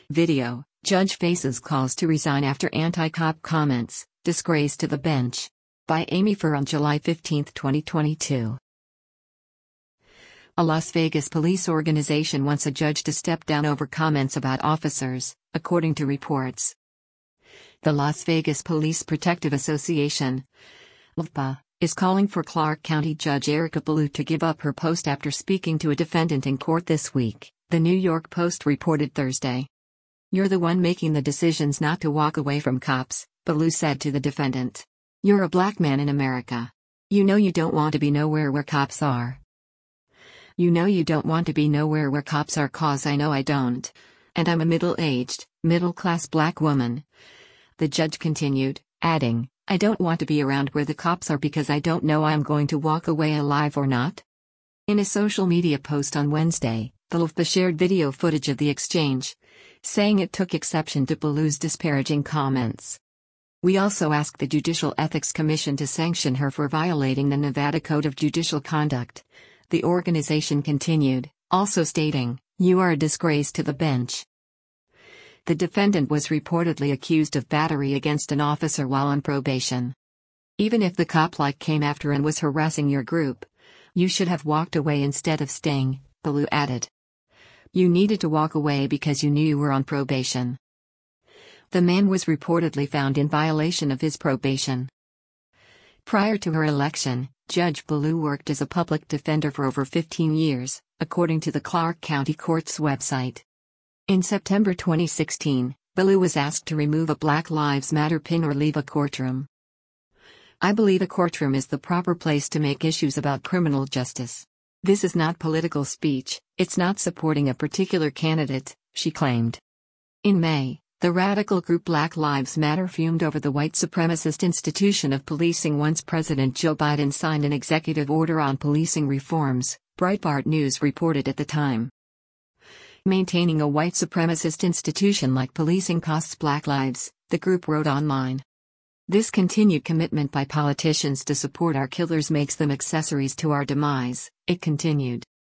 Video: Judge faces calls to resign after anti-cop comments, disgrace to the bench. By Amy Furr on July 15, 2022. A Las Vegas police organization wants a judge to step down over comments about officers, according to reports. The Las Vegas Police Protective Association, LVPA, is calling for Clark County Judge Erica Ballou to give up her post after speaking to a defendant in court this week, the New York Post reported Thursday. "You're the one making the decisions not to walk away from cops," Ballou said to the defendant. "You're a black man in America. You know you don't want to be nowhere where cops are. You know you don't want to be nowhere where cops are, 'cause I know I don't. And I'm a middle-aged, middle-class black woman." The judge continued, adding, "I don't want to be around where the cops are because I don't know I'm going to walk away alive or not." In a social media post on Wednesday, the LVPA shared video footage of the exchange, saying it took exception to Ballou's disparaging comments. "We also asked the Judicial Ethics Commission to sanction her for violating the Nevada Code of Judicial Conduct," the organization continued, also stating, "You are a disgrace to the bench." The defendant was reportedly accused of battery against an officer while on probation. "Even if the cop came after and was harassing your group, you should have walked away instead of staying," Ballou added. "You needed to walk away because you knew you were on probation." The man was reportedly found in violation of his probation. Prior to her election, Judge Ballou worked as a public defender for over 15 years, according to the Clark County Court's website. In September 2016, Ballou was asked to remove a Black Lives Matter pin or leave a courtroom. "I believe a courtroom is the proper place to make issues about criminal justice. This is not political speech, it's not supporting a particular candidate," she claimed. In May, the radical group Black Lives Matter fumed over the white supremacist institution of policing once President Joe Biden signed an executive order on policing reforms, Breitbart News reported at the time. "Maintaining a white supremacist institution like policing costs Black lives," the group wrote online. "This continued commitment by politicians to support our killers makes them accessories to our demise," it continued.